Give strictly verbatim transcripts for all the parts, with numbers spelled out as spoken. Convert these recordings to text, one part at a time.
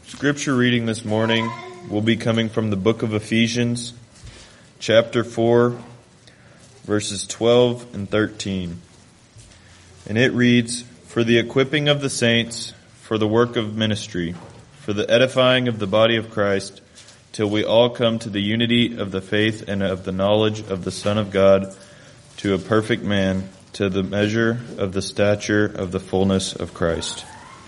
Scripture reading this morning will be coming from the book of Ephesians, chapter four, verses twelve and thirteen. And it reads, "For the equipping of the saints, for the work of ministry, for the edifying of the body of Christ, till we all come to the unity of the faith and of the knowledge of the Son of God, to a perfect man, to the measure of the stature of the fullness of Christ."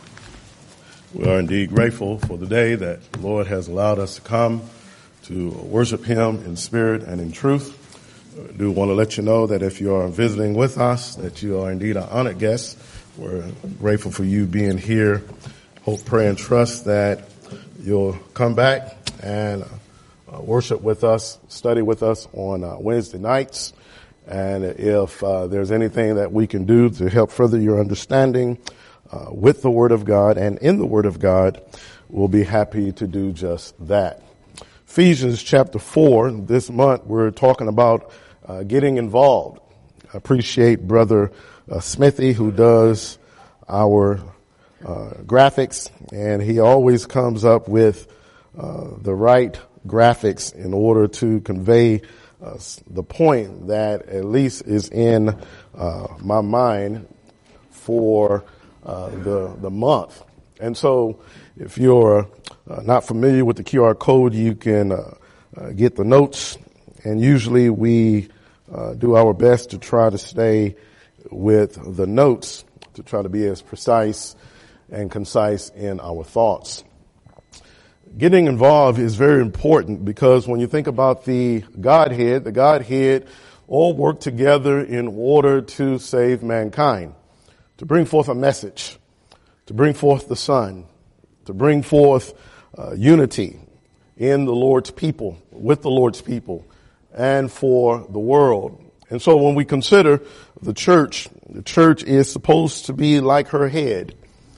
We are indeed grateful for the day that the Lord has allowed us to come to worship Him in spirit and in truth. I do want to let you know that if you are visiting with us, that you are indeed an honored guest. We're grateful for you being here. Hope, pray, and trust that you'll come back and uh, worship with us, study with us on uh, Wednesday nights. And if uh, there's anything that we can do to help further your understanding Uh, with the Word of God and in the Word of God, we'll be happy to do just that. Ephesians chapter four, this month we're talking about uh, getting involved. I appreciate Brother uh, Smithy, who does our uh, graphics, and he always comes up with uh, the right graphics in order to convey uh, the point that at least is in uh, my mind for Uh, the, the month. And so if you're uh, not familiar with the Q R code, you can uh, uh, get the notes. And usually we uh, do our best to try to stay with the notes, to try to be as precise and concise in our thoughts. Getting involved is very important because when you think about the Godhead, the Godhead all work together in order to save mankind, to bring forth a message, to bring forth the Son, to bring forth uh, unity in the Lord's people, with the Lord's people, and for the world. And so when we consider the church, the church is supposed to be like her head.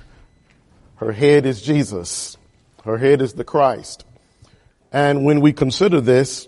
Her head is Jesus. Her head is the Christ. And when we consider this,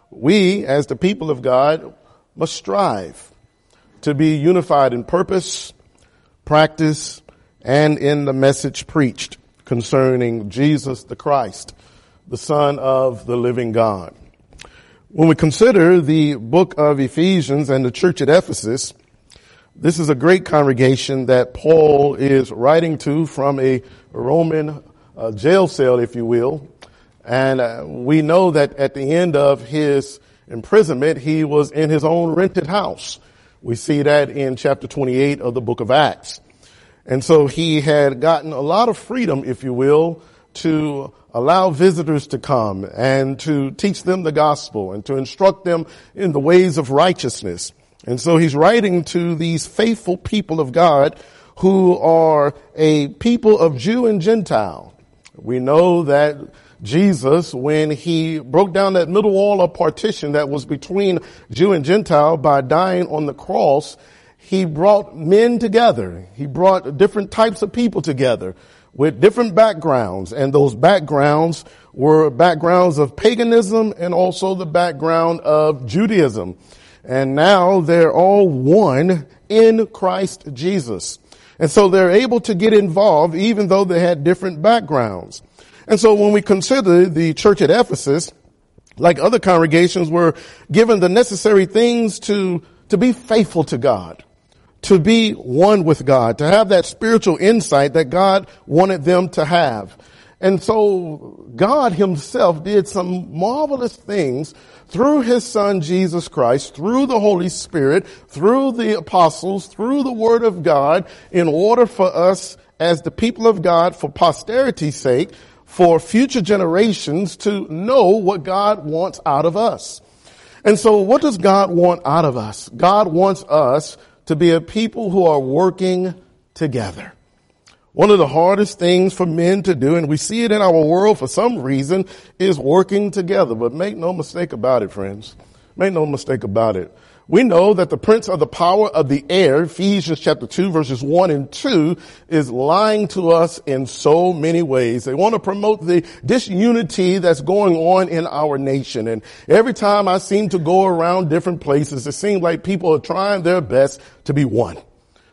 we, as the people of God, must strive to be unified in purpose, practice, and in the message preached concerning Jesus the Christ, the Son of the living God. When we consider the book of Ephesians and the church at Ephesus, this is a great congregation that Paul is writing to from a Roman uh, jail cell, if you will. And uh, we know that at the end of his imprisonment, he was in his own rented house. We see that in chapter twenty-eight of the book of Acts. And so he had gotten a lot of freedom, if you will, to allow visitors to come and to teach them the gospel and to instruct them in the ways of righteousness. And so he's writing to these faithful people of God who are a people of Jew and Gentile. We know that Jesus, when he broke down that middle wall of partition that was between Jew and Gentile by dying on the cross, he brought men together. He brought different types of people together with different backgrounds. And those backgrounds were backgrounds of paganism and also the background of Judaism. And now they're all one in Christ Jesus. And so they're able to get involved even though they had different backgrounds. And so when we consider the church at Ephesus, like other congregations, were given the necessary things to, to be faithful to God, to be one with God, to have that spiritual insight that God wanted them to have. And so God himself did some marvelous things through his Son, Jesus Christ, through the Holy Spirit, through the apostles, through the Word of God, in order for us as the people of God, for posterity's sake, for future generations to know what God wants out of us. And so what does God want out of us? God wants us to be a people who are working together. One of the hardest things for men to do, and we see it in our world for some reason, is working together. But make no mistake about it, friends. Make no mistake about it. We know that the prince of the power of the air, Ephesians chapter two, verses one and two, is lying to us in so many ways. They want to promote the disunity that's going on in our nation. And every time I seem to go around different places, it seems like people are trying their best to be one.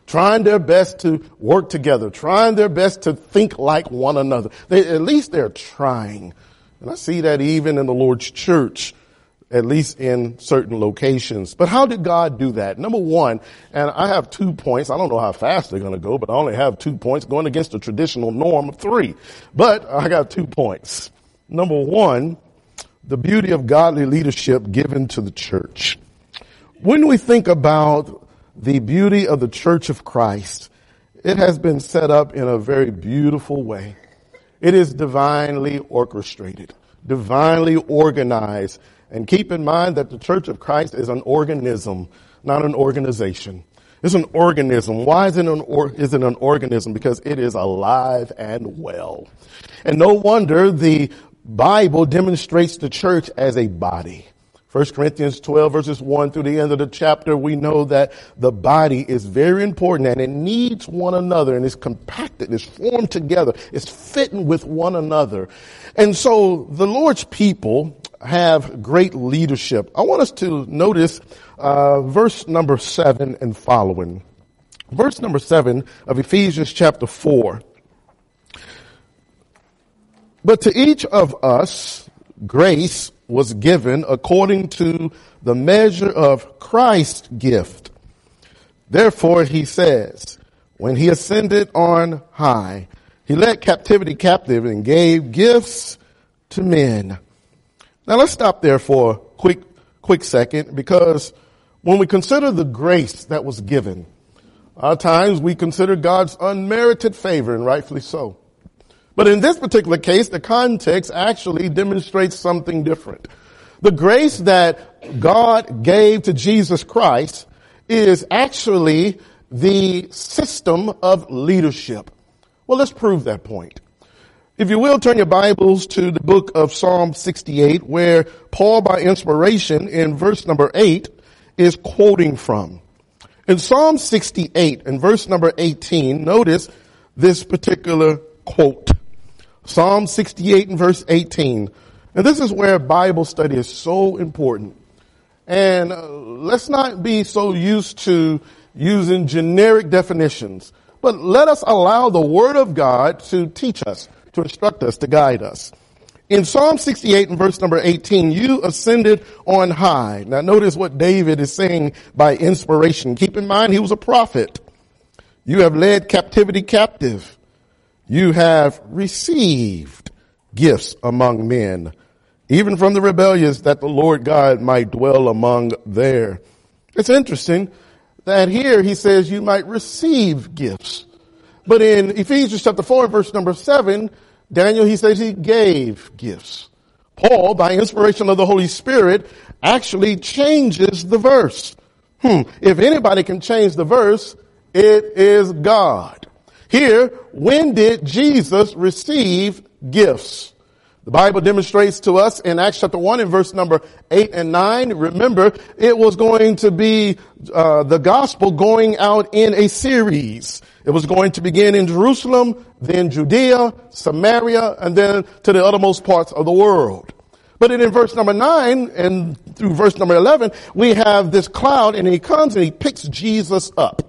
trying their best to work together, trying their best to think like one another. They, at least they're trying. And I see that even in the Lord's church, at least in certain locations. But how did God do that? Number one, and I have two points. I don't know how fast they're going to go, but I only have two points going against the traditional norm of three. But I got two points. Number one, the beauty of godly leadership given to the church. When we think about the beauty of the Church of Christ, it has been set up in a very beautiful way. It is divinely orchestrated, divinely organized. And keep in mind that the Church of Christ is an organism, not an organization. It's an organism. Why is it an, or, is it an organism? Because it is alive and well. And no wonder the Bible demonstrates the church as a body. First Corinthians twelve verses one through the end of the chapter, we know that the body is very important and it needs one another and is compacted, it's formed together, it's fitting with one another. And so the Lord's people have great leadership. I want us to notice uh verse number seven and following. Verse number seven of Ephesians chapter four. But to each of us, grace was given according to the measure of Christ's gift. Therefore, he says, when he ascended on high, he led captivity captive and gave gifts to men. Now let's stop there for a quick, quick second, because when we consider the grace that was given, a lot of times we consider God's unmerited favor, and rightfully so. But in this particular case, the context actually demonstrates something different. The grace that God gave to Jesus Christ is actually the system of leadership. Well, let's prove that point. If you will, turn your Bibles to the book of Psalm sixty-eight, where Paul, by inspiration, in verse number eight, is quoting from. In Psalm sixty-eight, in verse number eighteen, notice this particular quote. Psalm sixty-eight and verse eighteen. And this is where Bible study is so important. And uh, let's not be so used to using generic definitions, but let us allow the Word of God to teach us, to instruct us, to guide us. In Psalm sixty-eight and verse number eighteen, you ascended on high. Now notice what David is saying by inspiration. Keep in mind he was a prophet. You have led captivity captive. You have received gifts among men, even from the rebellious, that the Lord God might dwell among there. It's interesting that here he says you might receive gifts. But in Ephesians chapter four, verse number seven, Daniel, he says he gave gifts. Paul, by inspiration of the Holy Spirit, actually changes the verse. Hmm. If anybody can change the verse, it is God. Here, when did Jesus receive gifts? The Bible demonstrates to us in Acts chapter one in verse number eight and nine. Remember, it was going to be uh, the gospel going out in a series. It was going to begin in Jerusalem, then Judea, Samaria, and then to the uttermost parts of the world. But then in verse number nine and through verse number eleven, we have this cloud, and he comes and he picks Jesus up.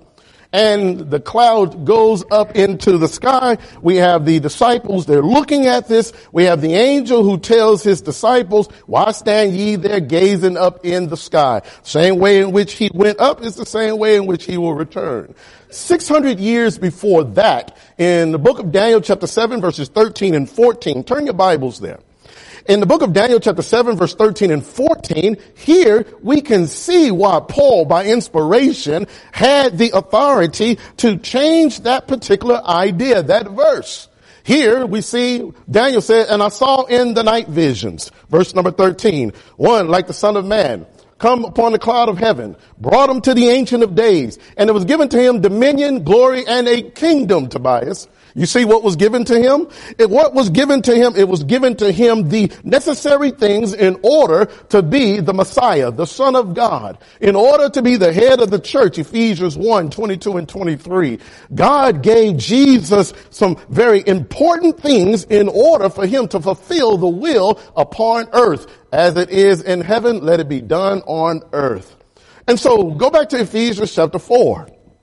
And the cloud goes up into the sky. We have the disciples, they're looking at this. We have the angel who tells his disciples, why stand ye there gazing up in the sky? Same way in which he went up is the same way in which he will return. six hundred years before that, in the book of Daniel chapter seven verses thirteen and fourteen, turn your Bibles there. In the book of Daniel chapter seven verse thirteen and fourteen, here we can see why Paul, by inspiration, had the authority to change that particular idea, that verse. Here we see Daniel said, and I saw in the night visions, verse number thirteen, one like the Son of Man, come upon the cloud of heaven, brought him to the Ancient of Days, and it was given to him dominion, glory, and a kingdom, Tobias. You see what was given to him? It, what was given to him? It was given to him the necessary things in order to be the Messiah, the Son of God, in order to be the head of the church, Ephesians one, twenty-two and twenty-three. God gave Jesus some very important things in order for him to fulfill the will upon earth. As it is in heaven, let it be done on earth. And so go back to Ephesians chapter four.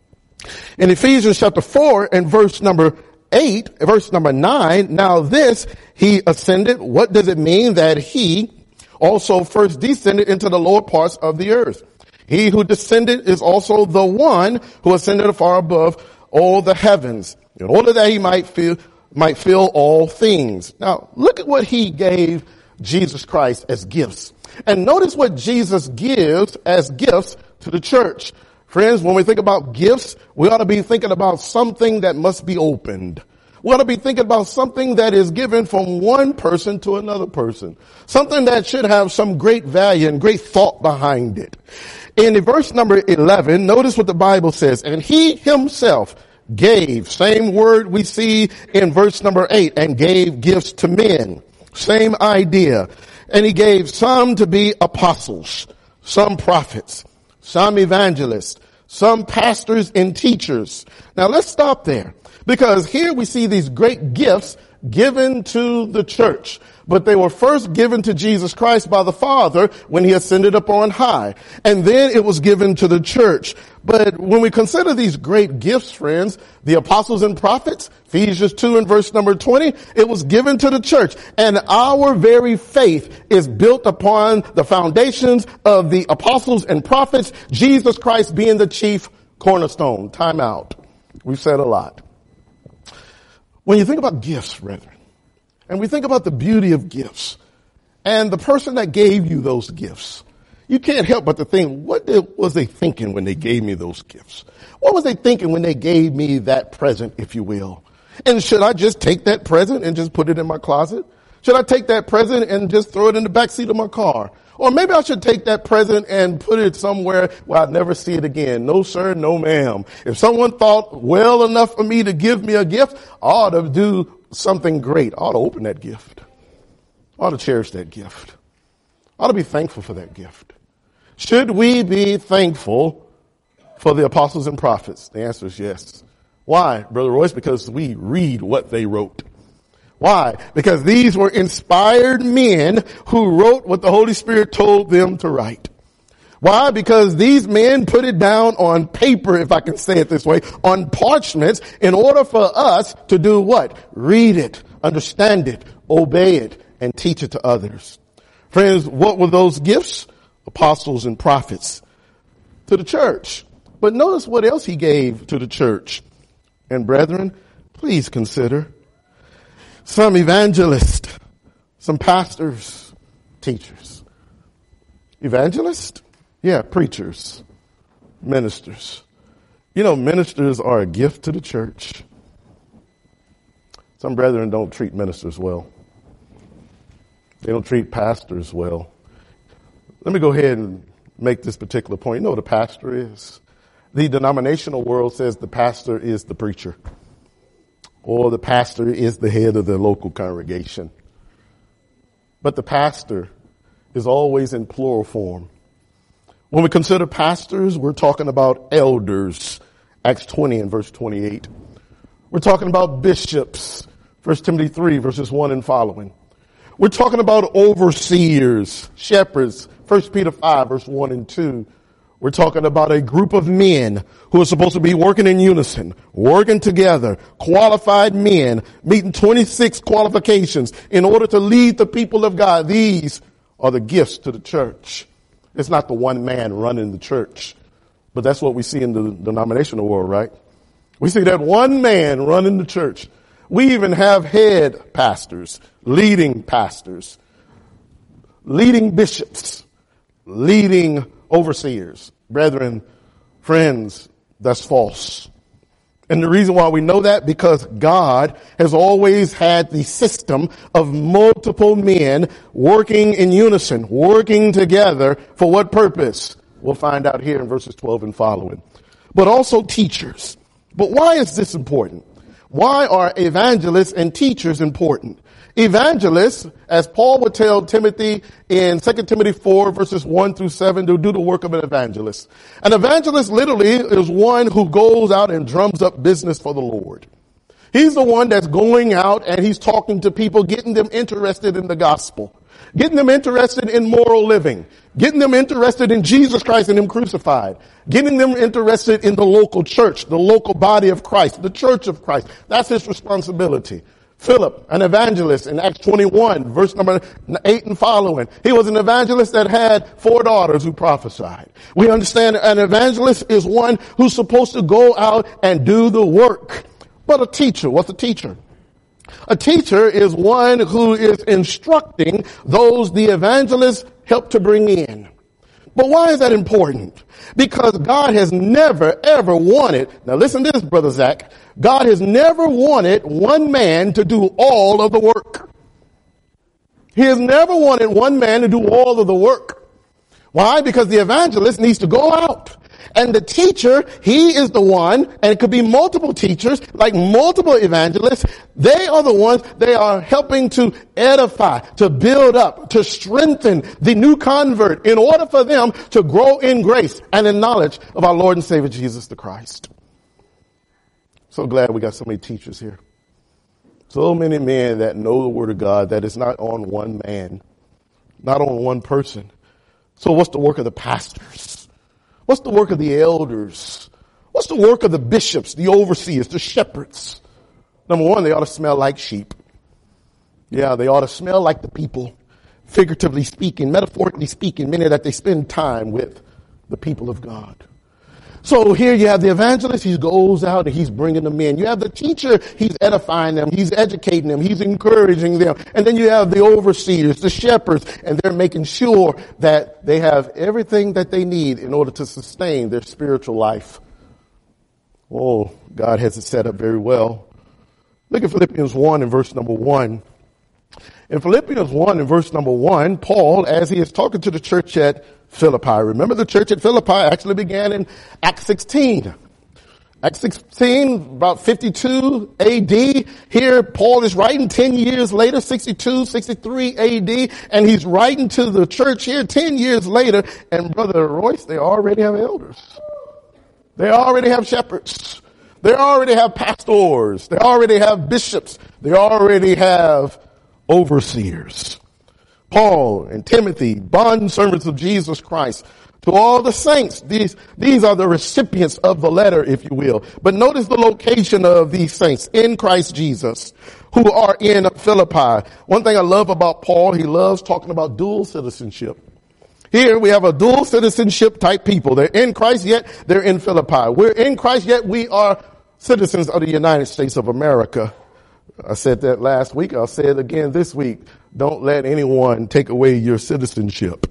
In Ephesians chapter four and verse number eight, verse number nine, now this he ascended. What does it mean that he also first descended into the lower parts of the earth? He who descended is also the one who ascended far above all the heavens, in order that he might fill, might fill all things. Now, look at what he gave Jesus Christ as gifts. And notice what Jesus gives as gifts to the church. Friends, when we think about gifts, we ought to be thinking about something that must be opened. We ought to be thinking about something that is given from one person to another person. Something that should have some great value and great thought behind it. In verse number eleven, notice what the Bible says. And he himself gave, same word we see in verse number eight, and gave gifts to men. Same idea. And he gave some to be apostles, some prophets, some evangelists, some pastors and teachers. Now let's stop there, because here we see these great gifts given to the church, but they were first given to Jesus Christ by the Father when he ascended up on high. And then it was given to the church. But when we consider these great gifts, friends, the apostles and prophets, Ephesians two and verse number twenty, it was given to the church. And our very faith is built upon the foundations of the apostles and prophets, Jesus Christ being the chief cornerstone. Time out. We've said a lot. When you think about gifts, brethren, and we think about the beauty of gifts and the person that gave you those gifts, you can't help but to think, what did, was they thinking when they gave me those gifts? What was they thinking when they gave me that present, if you will? And should I just take that present and just put it in my closet? Should I take that present and just throw it in the back seat of my car? Or maybe I should take that present and put it somewhere where I'd never see it again. No, sir, no, ma'am. If someone thought well enough for me to give me a gift, I ought to do something great. I ought to open that gift. I ought to cherish that gift. I ought to be thankful for that gift. Should we be thankful for the apostles and prophets? The answer is yes. Why, Brother Royce? Because we read what they wrote. Why? Because these were inspired men who wrote what the Holy Spirit told them to write. Why? Because these men put it down on paper, if I can say it this way, on parchments, in order for us to do what? Read it, understand it, obey it, and teach it to others. Friends, what were those gifts? Apostles and prophets to the church. But notice what else he gave to the church. And brethren, please consider some evangelists, some pastors, teachers. Evangelists? Yeah, preachers, ministers. You know, ministers are a gift to the church. Some brethren don't treat ministers well. They don't treat pastors well. Let me go ahead and make this particular point. You know what a pastor is? The denominational world says the pastor is the preacher, or the pastor is the head of the local congregation. But the pastor is always in plural form. When we consider pastors, we're talking about elders, Acts twenty and verse twenty-eight. We're talking about bishops, First Timothy three, verses one and following. We're talking about overseers, shepherds, First Peter five, verse one and two. We're talking about a group of men who are supposed to be working in unison, working together, qualified men, meeting twenty-six qualifications in order to lead the people of God. These are the gifts to the church. It's not the one man running the church, but that's what we see in the denominational world, right? We see that one man running the church. We even have head pastors, leading pastors, leading bishops, leading overseers. Brethren, friends, that's false. And the reason why we know that, because God has always had the system of multiple men working in unison, working together for what purpose? We'll find out here in verses twelve and following. But also teachers. But why is this important? Why are evangelists and teachers important? Evangelists, as Paul would tell Timothy in Second Timothy four, verses one through seven, to do the work of an evangelist. An evangelist literally is one who goes out and drums up business for the Lord. He's the one that's going out and he's talking to people, getting them interested in the gospel. getting them interested in moral living, getting them interested in Jesus Christ and Him crucified, getting them interested in the local church, the local body of Christ, the church of Christ. That's his responsibility. Philip, an evangelist in Acts twenty-one, verse number eight and following. He was an evangelist that had four daughters who prophesied. We understand an evangelist is one who's supposed to go out and do the work. But a teacher, what's a teacher? A teacher is one who is instructing those the evangelist helped to bring in. But why is that important? Because God has never, ever wanted, now listen to this, Brother Zach, God has never wanted one man to do all of the work. He has never wanted one man to do all of the work. Why? Because the evangelist needs to go out. And the teacher, he is the one, and it could be multiple teachers, like multiple evangelists. They are the ones, they are helping to edify, to build up, to strengthen the new convert in order for them to grow in grace and in knowledge of our Lord and Savior Jesus the Christ. So glad we got so many teachers here. So many men that know the Word of God, that it's not on one man, not on one person. So what's the work of the pastors? What's the work of the elders? What's the work of the bishops, the overseers, the shepherds? Number one, they ought to smell like sheep. Yeah, they ought to smell like the people, figuratively speaking, metaphorically speaking, meaning that they spend time with the people of God. So here you have the evangelist, he goes out and he's bringing them in. You have the teacher, he's edifying them, he's educating them, he's encouraging them. And then you have the overseers, the shepherds, and they're making sure that they have everything that they need in order to sustain their spiritual life. Oh, God has it set up very well. Look at Philippians one and verse number one. In Philippians one and verse number one, Paul, as he is talking to the church at Philippi. Remember, the church at Philippi actually began in Acts sixteen. Acts sixteen, about fifty-two A D. Here, Paul is writing ten years later, sixty-two, sixty-three A D. And he's writing to the church here ten years later. And Brother Royce, they already have elders. They already have shepherds. They already have pastors. They already have bishops. They already have overseers. Paul and Timothy, bond servants of Jesus Christ, to all the saints. These, these are the recipients of the letter, if you will. But notice the location of these saints in Christ Jesus who are in Philippi. One thing I love about Paul, he loves talking about dual citizenship. Here we have a dual citizenship type people. They're in Christ, yet they're in Philippi. We're in Christ, yet we are citizens of the United States of America. I said that last week. I'll say it again this week. Don't let anyone take away your citizenship,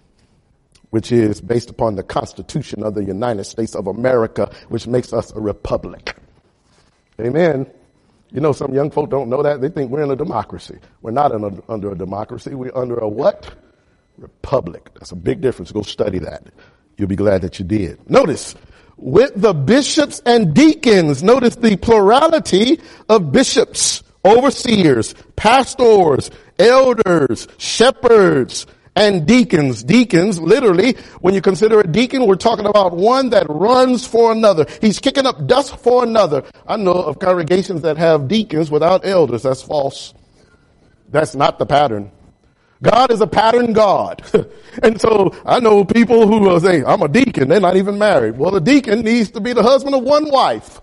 which is based upon the Constitution of the United States of America, which makes us a republic. Amen. You know, some young folk don't know that. They think we're in a democracy. We're not in a, under a democracy. We're under a what? Republic. That's a big difference. Go study that. You'll be glad that you did. Notice, with the bishops and deacons, notice the plurality of bishops, overseers, pastors, elders, shepherds, and deacons. Deacons, literally, when you consider a deacon, we're talking about one that runs for another. He's kicking up dust for another. I know of congregations that have deacons without elders. That's false. That's not the pattern. God is a pattern God. And so I know people who will say, I'm a deacon. They're not even married. Well, a deacon needs to be the husband of one wife.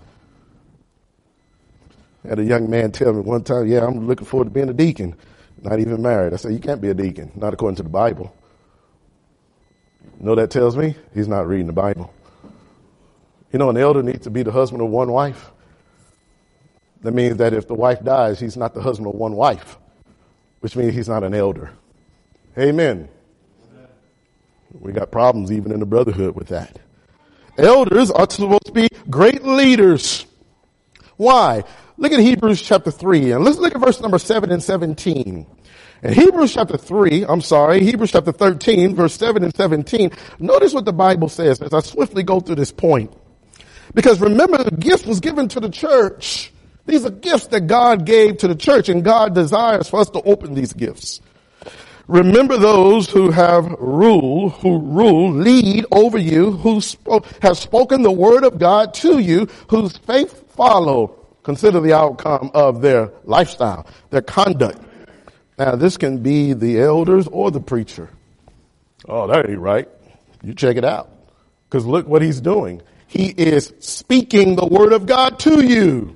I had a young man tell me one time, yeah, I'm looking forward to being a deacon. Not even married. I said, you can't be a deacon. Not according to the Bible. You know what that tells me? He's not reading the Bible. You know, an elder needs to be the husband of one wife. That means that if the wife dies, he's not the husband of one wife, which means he's not an elder. Amen. Amen. We got problems even in the brotherhood with that. Elders are supposed to be great leaders. Why? Look at Hebrews chapter three, and let's look at verse number seven and seventeen. In Hebrews chapter three, I'm sorry, Hebrews chapter thirteen, verse seven and seventeen, notice what the Bible says as I swiftly go through this point. Because remember, the gift was given to the church. These are gifts that God gave to the church, and God desires for us to open these gifts. Remember those who have rule, who rule, lead over you, who sp- have spoken the word of God to you, whose faith follow. Consider the outcome of their lifestyle, their conduct. Now, this can be the elders or the preacher. Oh, that ain't right. You check it out. Because look what he's doing. He is speaking the word of God to you.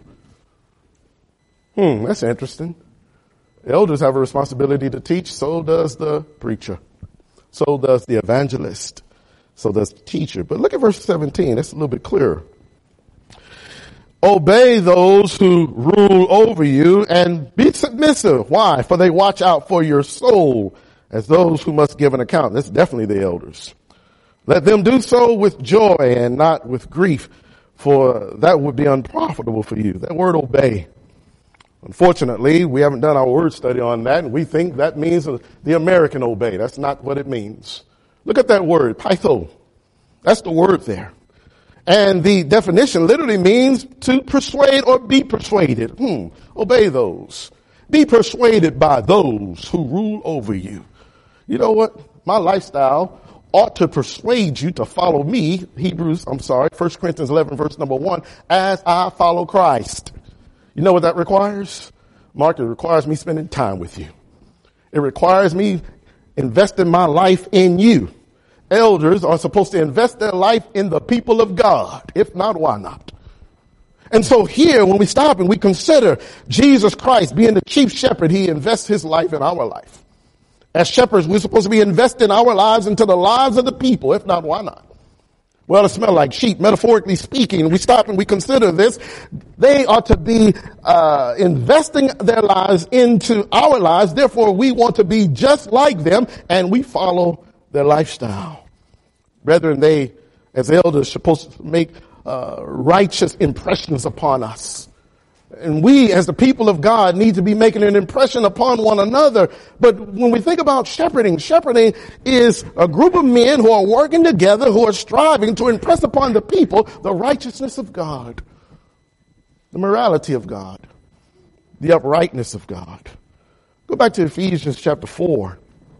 Hmm, that's interesting. Elders have a responsibility to teach. So does the preacher. So does the evangelist. So does the teacher. But look at verse seventeen. It's a little bit clearer. Obey those who rule over you and be submissive. Why? For they watch out for your soul as those who must give an account. That's definitely the elders. Let them do so with joy and not with grief, for that would be unprofitable for you. That word obey. Unfortunately, we haven't done our word study on that, and we think that means the American obey. That's not what it means. Look at that word, pytho. That's the word there. And the definition literally means to persuade or be persuaded. Hmm. Obey those. Be persuaded by those who rule over you. You know what? My lifestyle ought to persuade you to follow me, Hebrews, I'm sorry, First Corinthians eleven, verse number one, as I follow Christ. You know what that requires? Mark, it requires me spending time with you. It requires me investing my life in you. Elders are supposed to invest their life in the people of God. If not, why not? And so here, when we stop and we consider Jesus Christ being the chief shepherd, he invests his life in our life. As shepherds, we're supposed to be investing our lives into the lives of the people. If not, why not? Well, to smell like sheep, metaphorically speaking. We stop and we consider this. They are to be uh investing their lives into our lives. Therefore, we want to be just like them, and we follow their lifestyle. Brethren, they, as elders, are supposed to make uh righteous impressions upon us. And we, as the people of God, need to be making an impression upon one another. But when we think about shepherding, shepherding is a group of men who are working together, who are striving to impress upon the people the righteousness of God, the morality of God, the uprightness of God. Go back to Ephesians chapter four.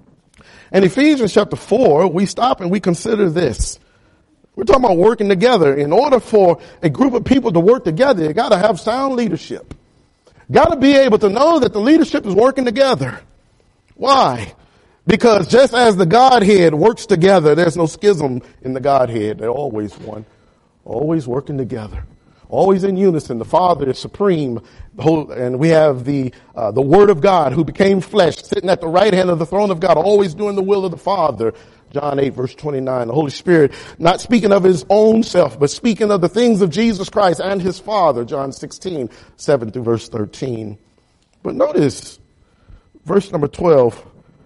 In Ephesians chapter four, we stop and we consider this. We're talking about working together. In order for a group of people to work together, you got to have sound leadership. Got to be able to know that the leadership is working together. Why? Because just as the Godhead works together, there's no schism in the Godhead. They're always one, always working together, always in unison. The Father is supreme, the whole, and we have the uh, the Word of God who became flesh, sitting at the right hand of the throne of God, always doing the will of the Father. John eight, verse twenty-nine, the Holy Spirit, not speaking of his own self, but speaking of the things of Jesus Christ and his Father, John sixteen, seven through verse thirteen. But notice, verse number twelve,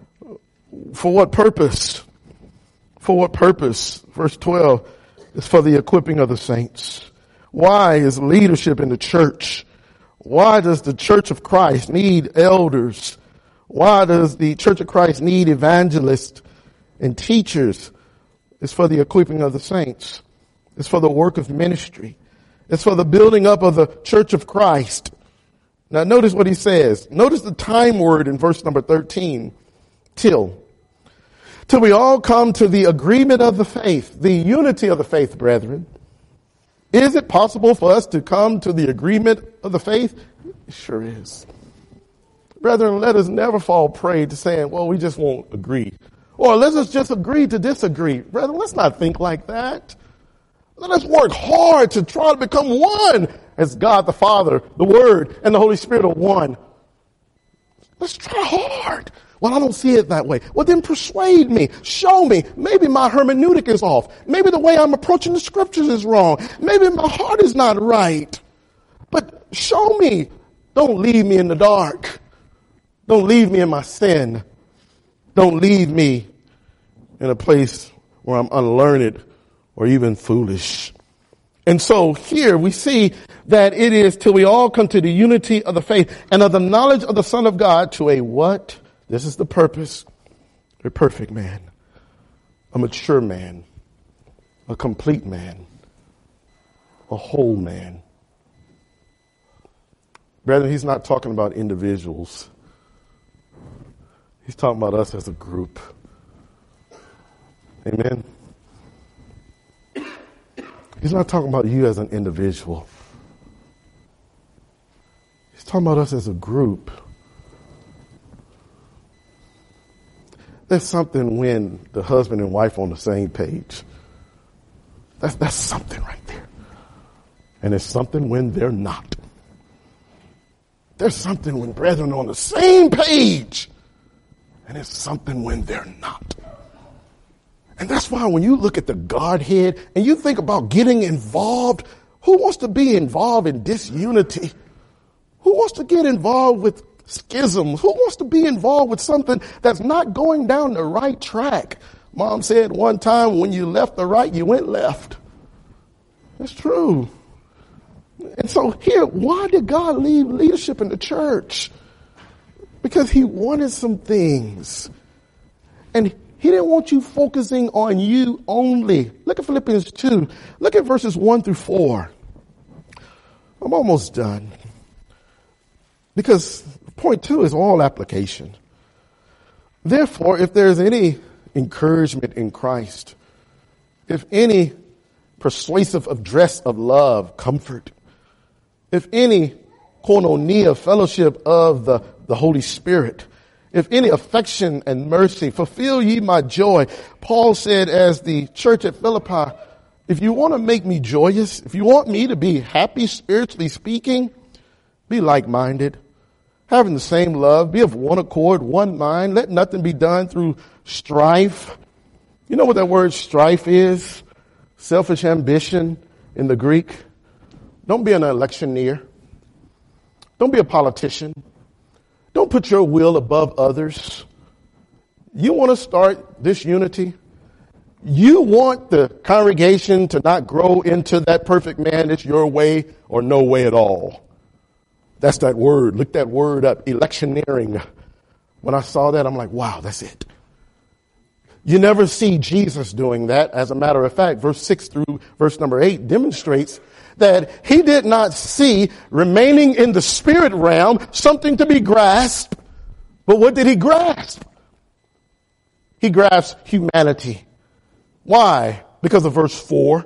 for what purpose? For what purpose? Verse twelve is for the equipping of the saints. Why is leadership in the church? Why does the Church of Christ need elders? Why does the Church of Christ need evangelists and teachers? It's for the equipping of the saints. It's for the work of ministry. It's for the building up of the Church of Christ. Now notice what he says. Notice the time word in verse number thirteen. Till. Till we all come to the agreement of the faith, the unity of the faith, brethren. Is it possible for us to come to the agreement of the faith? It sure is. Brethren, let us never fall prey to saying, well, we just won't agree. Or let us just agree to disagree. Brethren, let's not think like that. Let us work hard to try to become one as God the Father, the Word, and the Holy Spirit are one. Let's try hard. Well, I don't see it that way. Well, then persuade me. Show me. Maybe my hermeneutic is off. Maybe the way I'm approaching the scriptures is wrong. Maybe my heart is not right. But show me. Don't leave me in the dark. Don't leave me in my sin. Don't leave me in a place where I'm unlearned or even foolish. And so here we see that it is till we all come to the unity of the faith and of the knowledge of the Son of God to a what? This is the purpose. A perfect man, a mature man, a complete man, a whole man. Brethren, he's not talking about individuals. He's talking about us as a group. Amen. He's not talking about you as an individual. He's talking about us as a group. There's something when the husband and wife on the same page. That's, that's something right there. And it's something when they're not. There's something when brethren are on the same page. And it's something when they're not. And that's why when you look at the Godhead and you think about getting involved, who wants to be involved in disunity? Who wants to get involved with schisms? Who wants to be involved with something that's not going down the right track? Mom said one time, when you left the right, you went left. That's true. And so here, why did God leave leadership in the church? Because he wanted some things. And he didn't want you focusing on you only. Look at Philippians two. Look at verses one through four. I'm almost done. Because point two is all application. Therefore, if there's any encouragement in Christ, if any persuasive address of love, comfort, if any koinonia, fellowship of the, the Holy Spirit, if any affection and mercy, fulfill ye my joy. Paul said, as the church at Philippi, if you want to make me joyous, if you want me to be happy spiritually speaking, be like-minded, having the same love, be of one accord, one mind. Let nothing be done through strife. You know what that word strife is? Selfish ambition in the Greek. Don't be an electioneer. Don't be a politician. Don't put your will above others. You want to start this unity? You want the congregation to not grow into that perfect man. It's your way or no way at all. That's that word. Look that word up, electioneering. When I saw that, I'm like, wow, that's it. You never see Jesus doing that. As a matter of fact, verse six through verse number eight demonstrates that he did not see remaining in the spirit realm something to be grasped. But what did he grasp? He grasped humanity. Why? Because of verse four.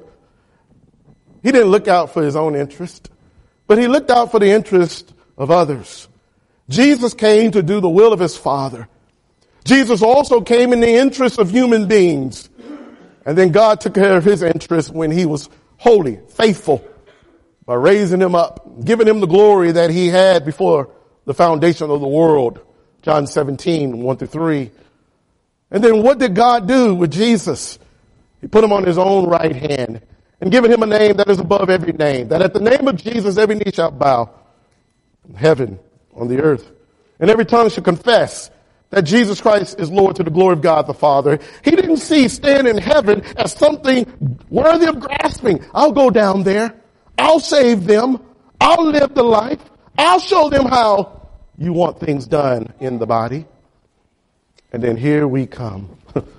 He didn't look out for his own interest, but he looked out for the interest of others. Jesus came to do the will of his Father. Jesus also came in the interest of human beings. And then God took care of his interest when he was holy, faithful, by raising him up, giving him the glory that he had before the foundation of the world. John seventeen, one through three. And then what did God do with Jesus? He put him on his own right hand and given him a name that is above every name, that at the name of Jesus every knee shall bow, in heaven, on the earth, and every tongue shall confess that Jesus Christ is Lord to the glory of God the Father. He didn't see staying in heaven as something worthy of grasping. I'll go down there. I'll save them. I'll live the life. I'll show them how you want things done in the body. And then here we come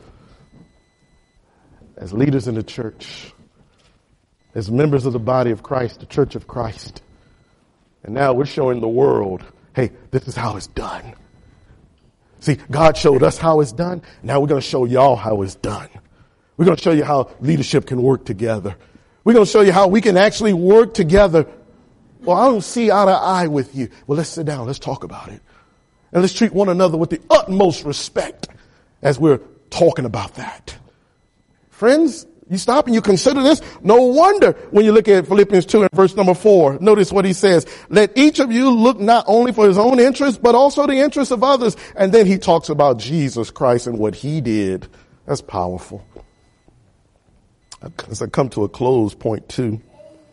as leaders in the church, as members of the body of Christ, the church of Christ. And now we're showing the world, hey, this is how it's done. See, God showed us how it's done. Now we're going to show y'all how it's done. We're going to show you how leadership can work together. We're going to show you how we can actually work together. Well, I don't see eye to eye with you. Well, let's sit down. Let's talk about it. And let's treat one another with the utmost respect as we're talking about that. Friends, you stop and you consider this. No wonder when you look at Philippians two and verse number four, notice what he says. Let each of you look not only for his own interest, but also the interests of others. And then he talks about Jesus Christ and what he did. That's powerful. As I come to a close, point two,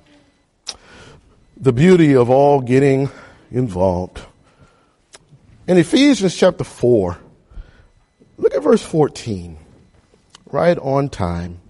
the beauty of all getting involved. In Ephesians chapter four, look at verse fourteen, right on time.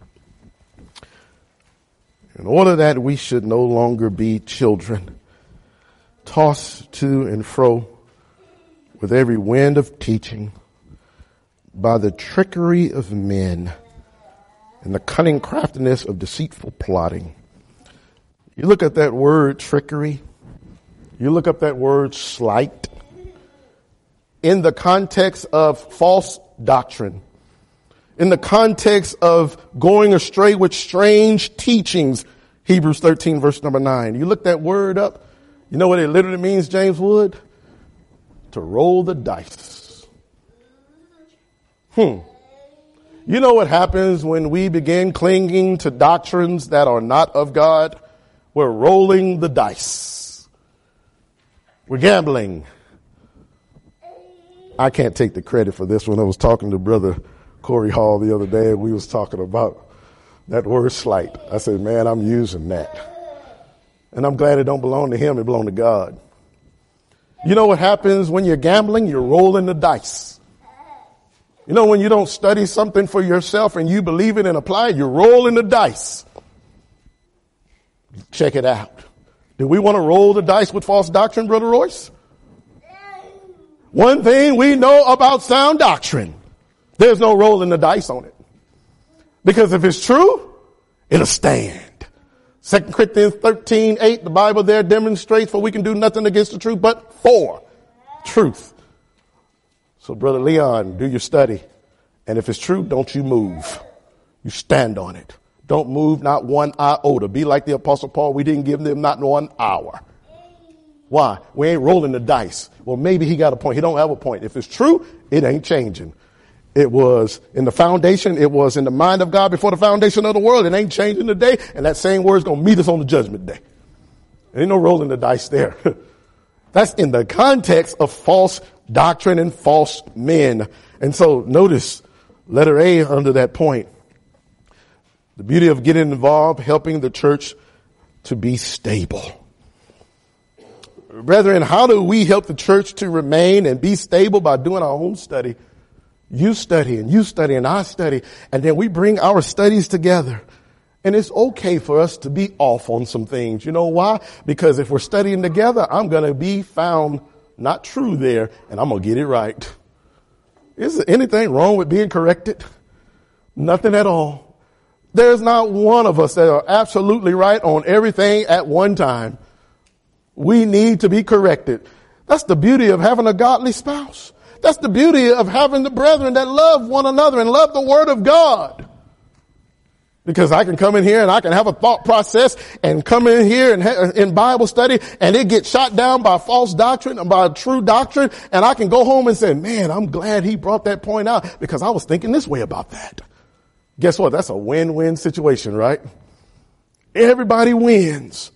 In order that we should no longer be children, tossed to and fro with every wind of teaching by the trickery of men and the cunning craftiness of deceitful plotting. You look at that word trickery. You look up that word slight. In the context of false doctrine, in the context of going astray with strange teachings, Hebrews thirteen verse number nine. You look that word up, you know what it literally means, James Wood? To roll the dice. Hmm. You know what happens when we begin clinging to doctrines that are not of God? We're rolling the dice. We're gambling. I can't take the credit for this one. I was talking to Brother Corey Hall the other day, and we was talking about that word slight. I said, man, I'm using that. And I'm glad it don't belong to him. It belong to God. You know what happens when you're gambling? You're rolling the dice. You know, when you don't study something for yourself and you believe it and apply it, you're rolling the dice. Check it out. Do we want to roll the dice with false doctrine, Brother Royce? One thing we know about sound doctrine, there's no rolling the dice on it. Because if it's true, it'll stand. Second Corinthians thirteen eight, the Bible there demonstrates, for we can do nothing against the truth but for truth. So Brother Leon, do your study. And if it's true, don't you move. You stand on it. Don't move not one iota. Be like the Apostle Paul. We didn't give them not one hour. Why? We ain't rolling the dice. Well, maybe he got a point. He don't have a point. If it's true, it ain't changing. It was in the foundation. It was in the mind of God before the foundation of the world. It ain't changing today. And that same word is going to meet us on the judgment day. There ain't no rolling the dice there. That's in the context of false doctrine and false men. And so notice letter A under that point. The beauty of getting involved, helping the church to be stable. Brethren, how do we help the church to remain and be stable? By doing our own study. You study and you study and I study, and then we bring our studies together. And it's okay for us to be off on some things. You know why? Because if we're studying together, I'm going to be found not true there, and I'm going to get it right. Is there anything wrong with being corrected? Nothing at all. There's not one of us that are absolutely right on everything at one time. We need to be corrected. That's the beauty of having a godly spouse. That's the beauty of having the brethren that love one another and love the word of God. Because I can come in here and I can have a thought process and come in here and ha- in Bible study and it gets shot down by false doctrine and by true doctrine. And I can go home and say, man, I'm glad he brought that point out because I was thinking this way about that. Guess what? That's a win-win situation, right? Everybody wins.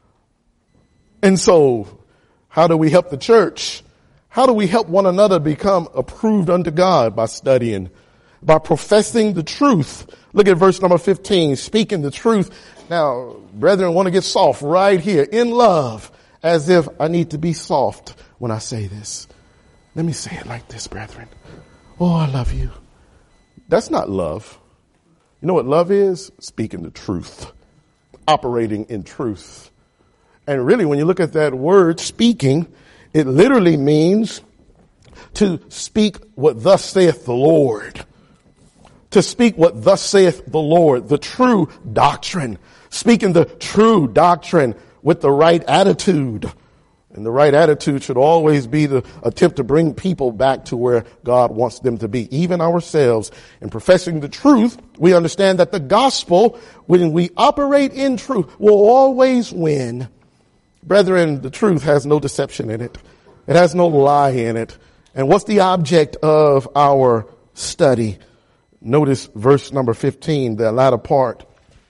And so how do we help the church? How do we help one another become approved unto God? By studying, by professing the truth. Look at verse number fifteen, speaking the truth. Now, brethren, want to get soft right here in love, as if I need to be soft when I say this. Let me say it like this, brethren. Oh, I love you. That's not love. You know what love is? Speaking the truth, operating in truth. And really, when you look at that word speaking, it literally means to speak what thus saith the Lord. To speak what thus saith the Lord, the true doctrine. Speaking the true doctrine with the right attitude. And the right attitude should always be the attempt to bring people back to where God wants them to be. Even ourselves. In professing the truth, we understand that the gospel, when we operate in truth, will always win. Brethren, the truth has no deception in it. It has no lie in it. And what's the object of our study? Notice verse number fifteen, the latter part.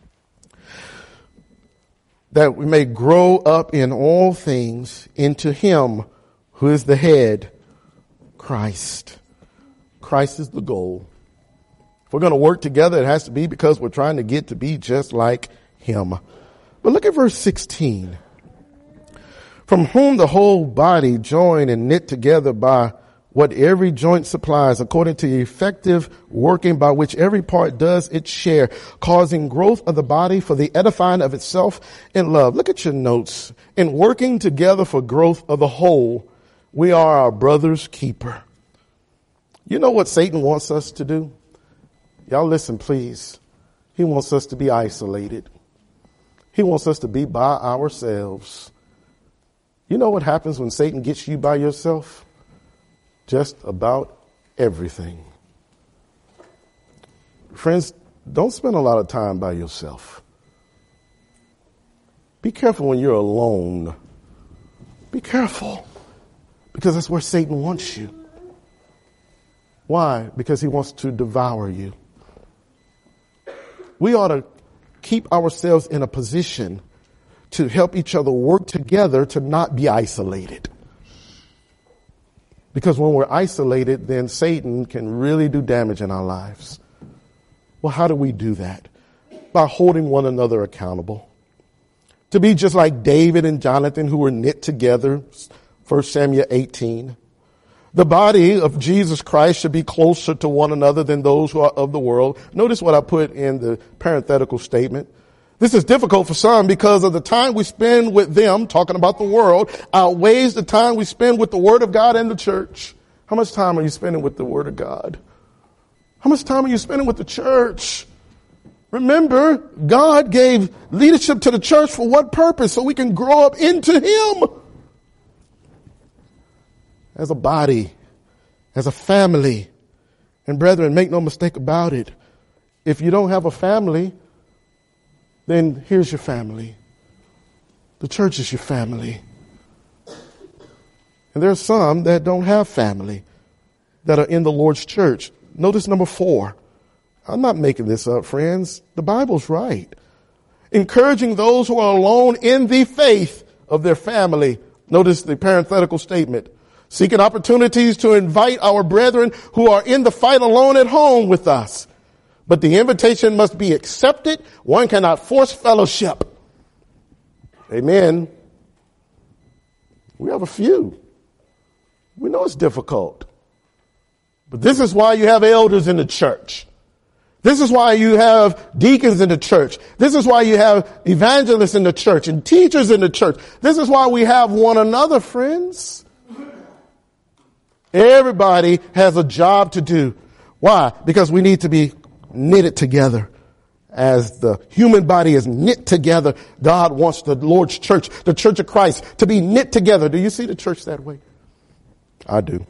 That we may grow up in all things into him who is the head, Christ. Christ is the goal. If we're going to work together, it has to be because we're trying to get to be just like him. But look at verse sixteen. From whom the whole body joined and knit together by what every joint supplies, according to the effective working by which every part does its share, causing growth of the body for the edifying of itself in love. Look at your notes. In working together for growth of the whole, we are our brother's keeper. You know what Satan wants us to do? Y'all listen, please. He wants us to be isolated. He wants us to be by ourselves. You know what happens when Satan gets you by yourself? Just about everything. Friends, don't spend a lot of time by yourself. Be careful when you're alone. Be careful, because that's where Satan wants you. Why? Because he wants to devour you. We ought to keep ourselves in a position to help each other work together to not be isolated. Because when we're isolated, then Satan can really do damage in our lives. Well, how do we do that? By holding one another accountable. To be just like David and Jonathan, who were knit together, First Samuel eighteen. The body of Jesus Christ should be closer to one another than those who are of the world. Notice what I put in the parenthetical statement. This is difficult for some because of the time we spend with them, talking about the world, outweighs the time we spend with the Word of God and the church. How much time are you spending with the Word of God? How much time are you spending with the church? Remember, God gave leadership to the church for what purpose? So we can grow up into Him. As a body, as a family. And brethren, make no mistake about it. If you don't have a family, then here's your family. The church is your family. And there's some that don't have family that are in the Lord's church. Notice number four. I'm not making this up, friends. The Bible's right. Encouraging those who are alone in the faith of their family. Notice the parenthetical statement. Seeking opportunities to invite our brethren who are in the fight alone at home with us. But the invitation must be accepted. One cannot force fellowship. Amen. We have a few. We know it's difficult. But this is why you have elders in the church. This is why you have deacons in the church. This is why you have evangelists in the church and teachers in the church. This is why we have one another, friends. Everybody has a job to do. Why? Because we need to be knitted together. As the human body is knit together, God wants the Lord's church, the church of Christ, to be knit together. Do you see the church that way? I do.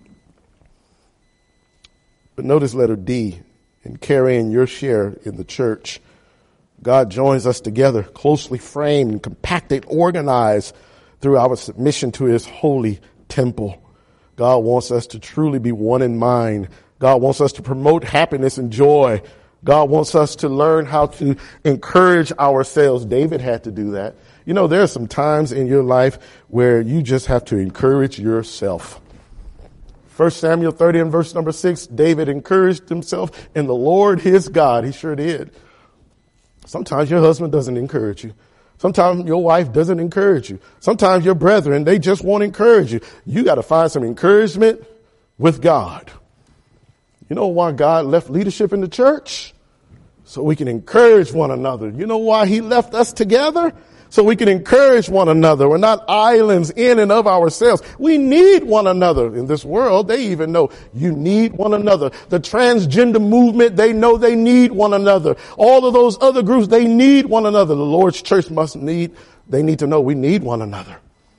But notice letter D, in carrying your share in the church. God joins us together, closely framed, compacted, organized through our submission to His holy temple. God wants us to truly be one in mind. God wants us to promote happiness and joy. God wants us to learn how to encourage ourselves. David had to do that. You know, there are some times in your life where you just have to encourage yourself. First Samuel thirty and verse number six, David encouraged himself in the Lord his God. He sure did. Sometimes your husband doesn't encourage you. Sometimes your wife doesn't encourage you. Sometimes your brethren, they just won't encourage you. You got to find some encouragement with God. You know why God left leadership in the church? So we can encourage one another. You know why He left us together? So we can encourage one another. We're not islands in and of ourselves. We need one another. In this world, they even know you need one another. The transgender movement, they know they need one another. All of those other groups, they need one another. The Lord's church must need, they need to know we need one another.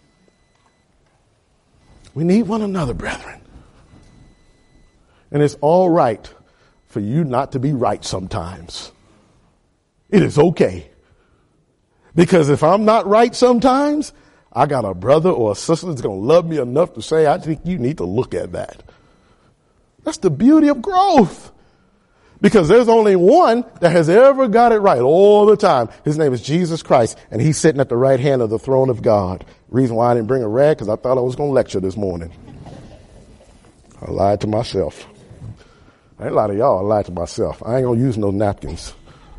We need one another, brethren. And it's all right for you not to be right sometimes. It is okay. Because if I'm not right sometimes, I got a brother or a sister that's going to love me enough to say, I think you need to look at that. That's the beauty of growth. Because there's only one that has ever got it right all the time. His name is Jesus Christ, and He's sitting at the right hand of the throne of God. Reason why I didn't bring a rag, because I thought I was going to lecture this morning. I lied to myself. I ain't lie to y'all, I lied to myself. I ain't going to use no napkins.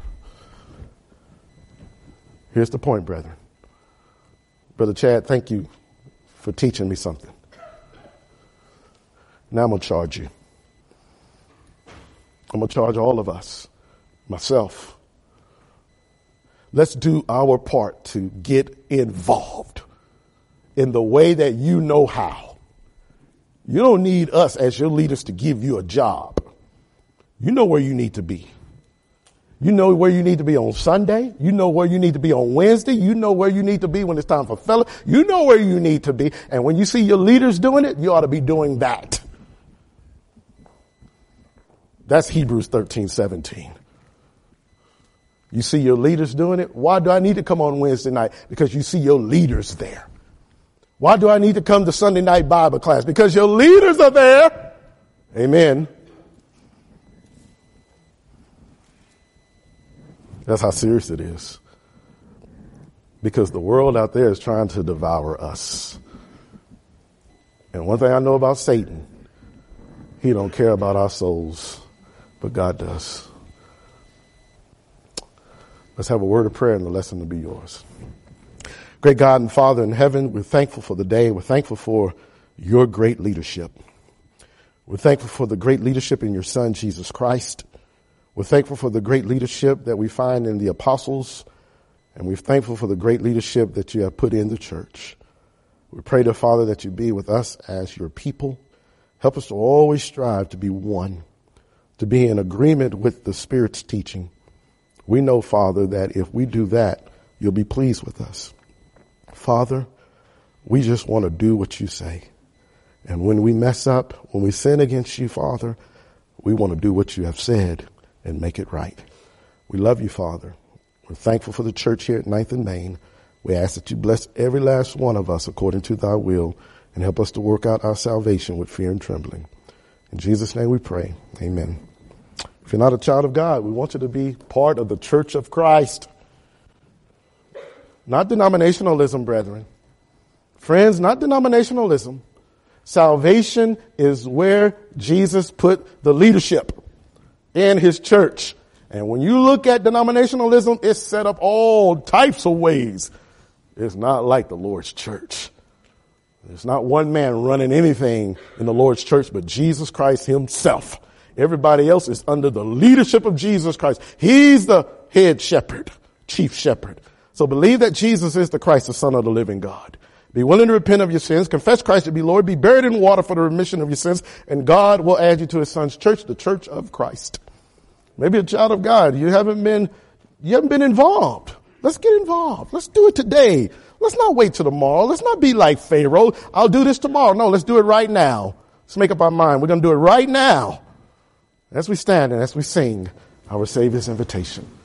Here's the point, brethren. Brother Chad, thank you for teaching me something. Now I'm going to charge you. I'm going to charge all of us, myself. Let's do our part to get involved in the way that you know how. You don't need us as your leaders to give you a job. You know where you need to be. You know where you need to be on Sunday. You know where you need to be on Wednesday. You know where you need to be when it's time for fellowship. You know where you need to be. And when you see your leaders doing it, you ought to be doing that. That's Hebrews thirteen seventeen. You see your leaders doing it. Why do I need to come on Wednesday night? Because you see your leaders there. Why do I need to come to Sunday night Bible class? Because your leaders are there. Amen. That's how serious it is. Because the world out there is trying to devour us. And one thing I know about Satan, he don't care about our souls, but God does. Let's have a word of prayer and the lesson will be yours. Great God and Father in heaven, we're thankful for the day. We're thankful for your great leadership. We're thankful for the great leadership in your Son, Jesus Christ. We're thankful for the great leadership that we find in the apostles. And we're thankful for the great leadership that you have put in the church. We pray, dear Father, that you be with us as your people. Help us to always strive to be one, to be in agreement with the Spirit's teaching. We know, Father, that if we do that, you'll be pleased with us. Father, we just want to do what you say. And when we mess up, when we sin against you, Father, we want to do what you have said and make it right. We love you, Father. We're thankful for the church here at ninth and Main. We ask that you bless every last one of us according to thy will and help us to work out our salvation with fear and trembling. In Jesus' name we pray. Amen. If you're not a child of God, we want you to be part of the Church of Christ. Not denominationalism, brethren. Friends, not denominationalism. Salvation is where Jesus put the leadership in his church. And when you look at denominationalism, it's set up all types of ways. It's not like the Lord's church. There's not one man running anything in the Lord's church but Jesus Christ himself. Everybody else is under the leadership of Jesus Christ. He's the head shepherd, chief shepherd. So believe that Jesus is the Christ, the Son of the living God. Be willing to repent of your sins, confess Christ to be Lord, be buried in water for the remission of your sins, and God will add you to his Son's church, the Church of Christ. Maybe a child of God, you haven't been, you haven't been involved. Let's get involved. Let's do it today. Let's not wait till tomorrow. Let's not be like Pharaoh. I'll do this tomorrow. No, let's do it right now. Let's make up our mind. We're going to do it right now. As we stand and as we sing our Savior's invitation.